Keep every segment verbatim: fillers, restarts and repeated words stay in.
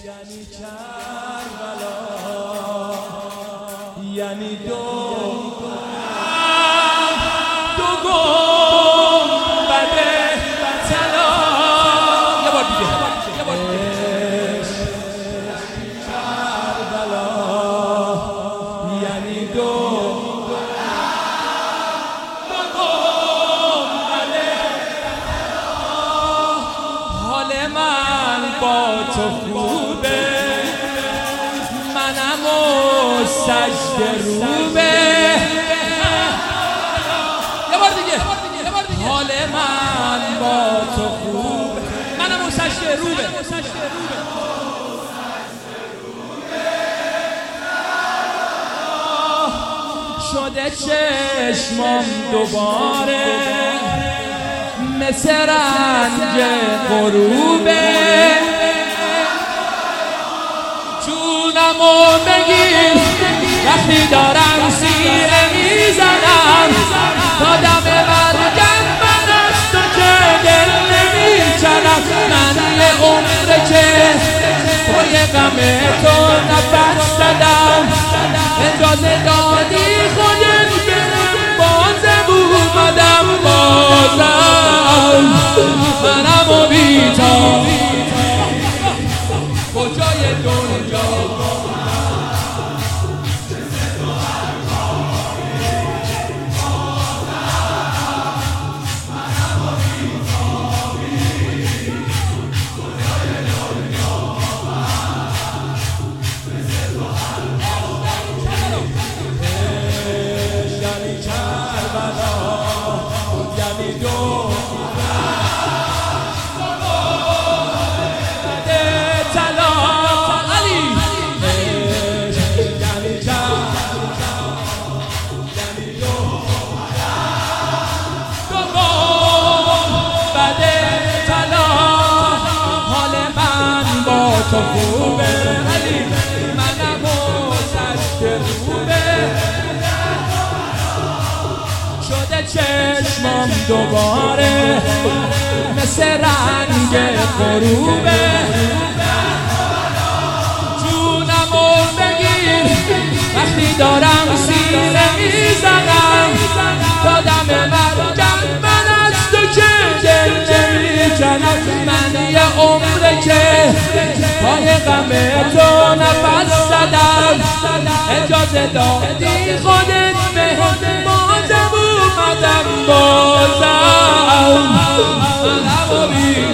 یعنی کربلا، یعنی دو دو گنبد طلا. یه بار دیگه یه بار دیگه کربلا، یعنی دو دو گنبد طلا. حال من با تو خوبه، منم و سجده روبه. یه بار دیگه حال من با تو خوبه، منم و سجده روبه. شده چشمم دوباره مثل رنگ غروبه. جونمو بگیر وقتی دارم سیره میزنم، تا دم مرگم من از تو که دل نمیچنم. من یه عمره که پای غم تو نفس زدم، اجازه دادی خودت برم بازم اومدم. بازم منم و بیتا کجای دنیا تو خوبه، علی منم و سجده روبه. شده چشمم دوباره مثل رنگ غروبه. جونمو بگیر وقتی دارم سیره میزنم، تا دم مرگم من از تو که دل نمیکنم. من یه عمره که پای غم تو نفس زدم، اجازه دادی خودت بهم بازم اومدم. بازم منم و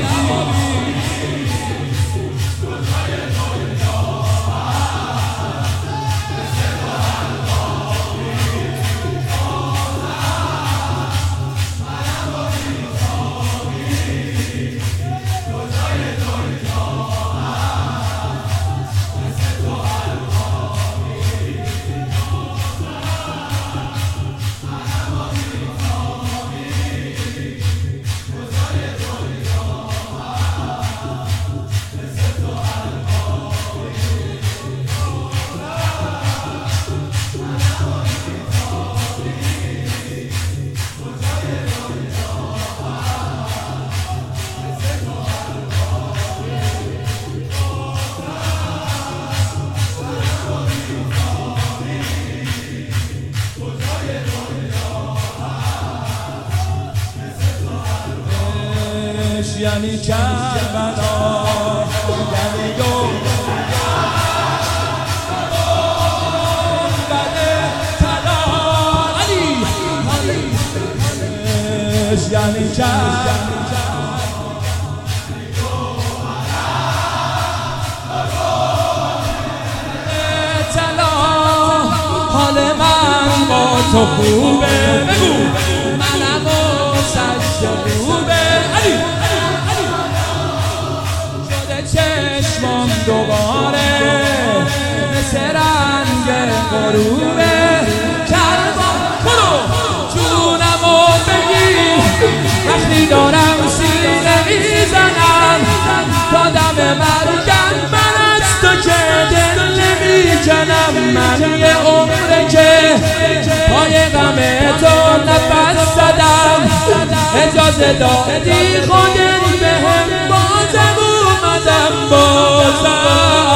یعنی کربلا، یعنی دو گنبد طلا. علی یعنی کربلا، طلا. حال من با تو خوبه، بگو منم و سجده روبه. علی چشمم دوباره مثل رنگ غروبه. کربلا برو جونمو بگیر وقتی دارم سیره میزنم، تا دم مرگم من از تو که دل نمیکنم. من یه عمره که پای غم تو نفس زدم، اجازه دادی خودت بهم بازم اومدم. بازم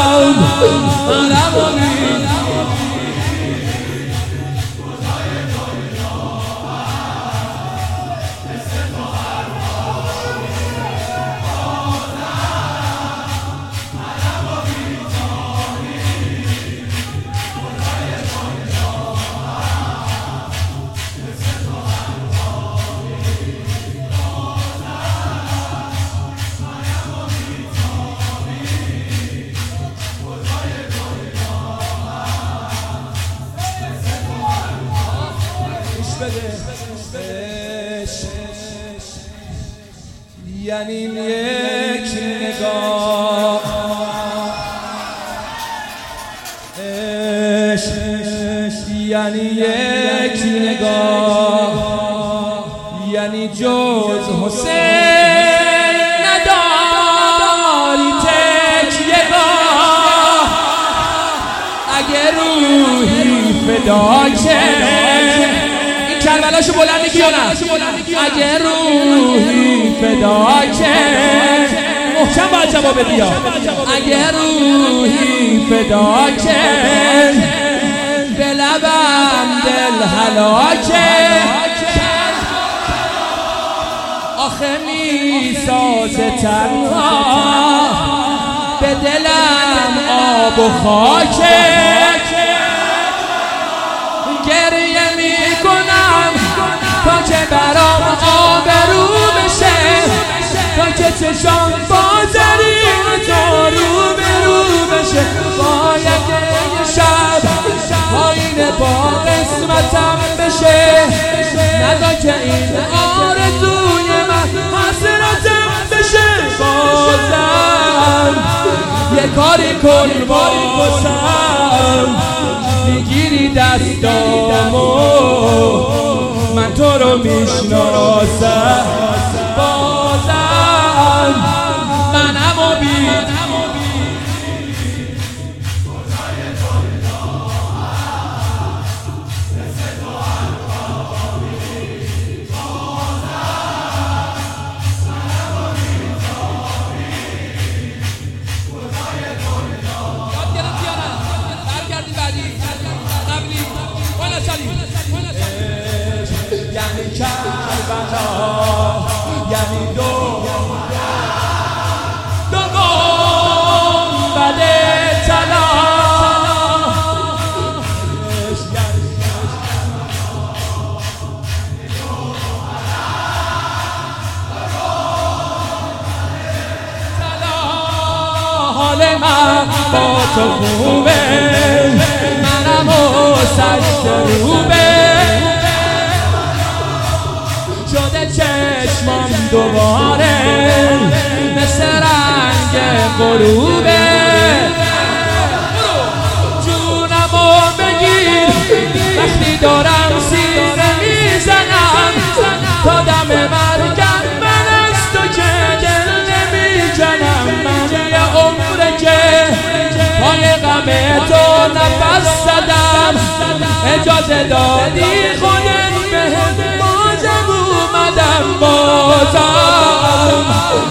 یعنی یک نگاه، یعنی جز حسین نداری تکیه‌گاه. اگه روحی فدا که این کربلاشو بلند میگی یا نه؟ اگه روحی فدا که محکم باید جواب بیا. اگه روحی فدا که به لبم دل هلاکه، آخه میسازه تنها به دلم آب و خاکه. گریه میکنم تا که برام آبرو بشه، تا که چشام با زرین تو رو به رو بشه. باید یه شب پایین با قسمتم بشه، ندا که این آرزوی من حسرتم بشه. بازم یه کاری کن بازم، میگیری دستامو من تو رو میشناسم. بازم منمو بید یعنی کربلا، یعنی دو دو گنبد طلا. حال من با تو خوبه، منم و سشت روبه شده چشمم دوباره مثل رنگ غروبه. جونمو بگیر وقتی دارم سینه میزنم، تا دم مرگم من از تو که دل نمیزنم. من یه عمره که پای غم تو نفس زدم، اجازه دادی خودت بهم بازم اومدم. بازم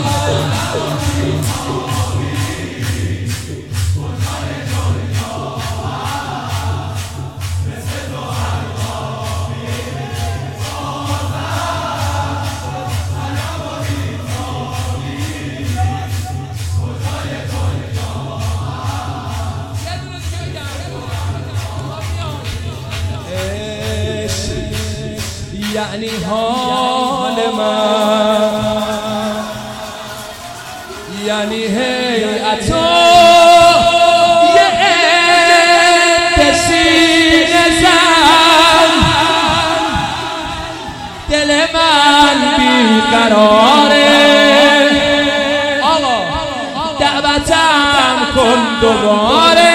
یعنی حال من، یعنی هیئت و یه عده سینه زن. دل من بیقراره، آقا دعوتم کن دوباره.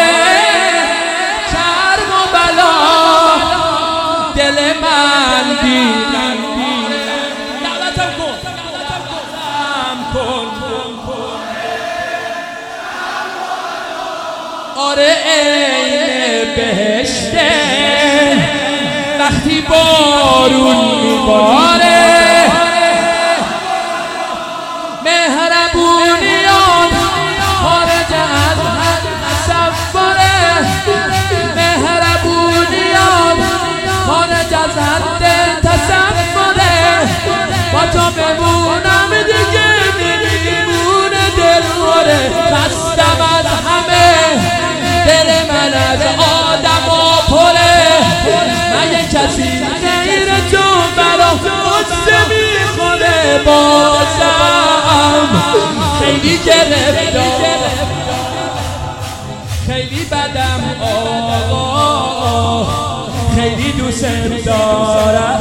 کرم و بلا دل من بیقراره، دعوتم کن کن آره عین بهشته وقتی بارون میباره. مهربونیان خارج از هر تصوره، مهربونیان خارج از حد تصوره. با تو بمونم دیگه نمیمونه دلوره. خستم از همه، دل من از آدم و پره. مگه کسی غیر تو برا قصه میخوره. بازم خیلی گرفتار، خیلی بدم آقا، خیلی دوست دارم.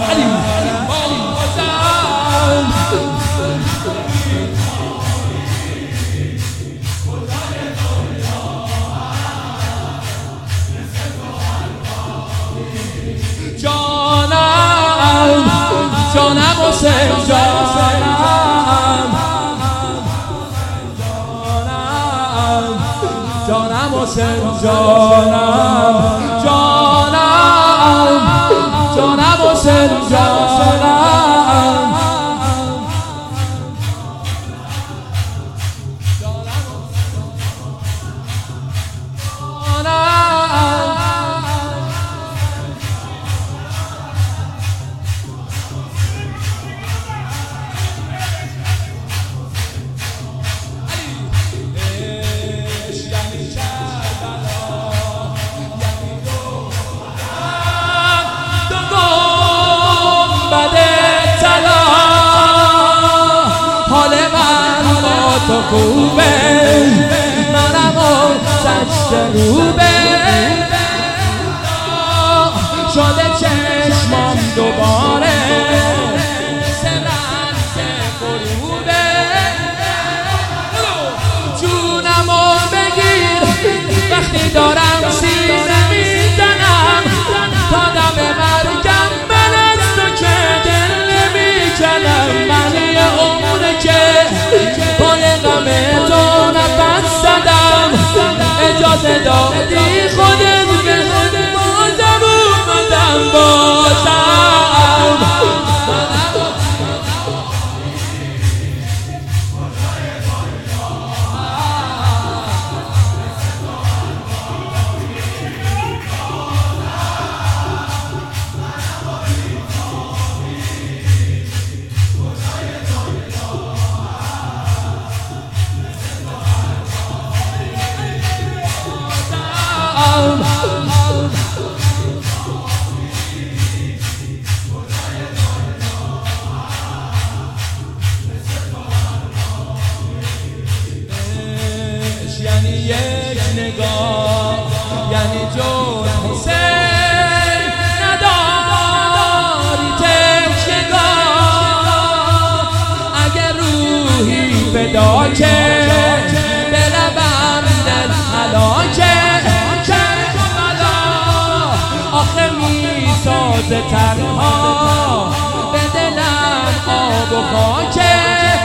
جانم حسین جانم جانم جانم حسین جانم تو خوبه منم و سشت روبه شده چشمام دوباره سرن سه غروبه جونمو بگیر وقتی دارم سینه میزنم تا دم مرگم من از تو که دل نمیکنم من یه عمره که اجازه دادی خودت به بازم اومدم بازم یعنی یک نگاه یعنی جون حسین نداری تکیه‌گاه اگر روحی فدا که به لبم دل هلاکه کربلا آخه میسازه تنها به دلم آب و خاکه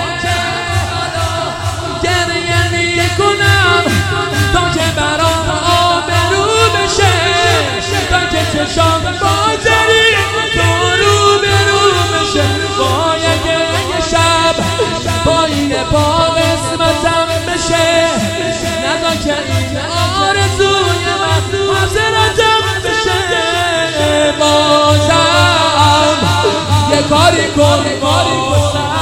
تا که برام آبرو بشه تا که چشام بازری تو رو برو بشه باید یه شب پایین پا قسمتم بشه نزا که این آرزوی من حاضرتم بشه بازم یه کاری کن کاری کن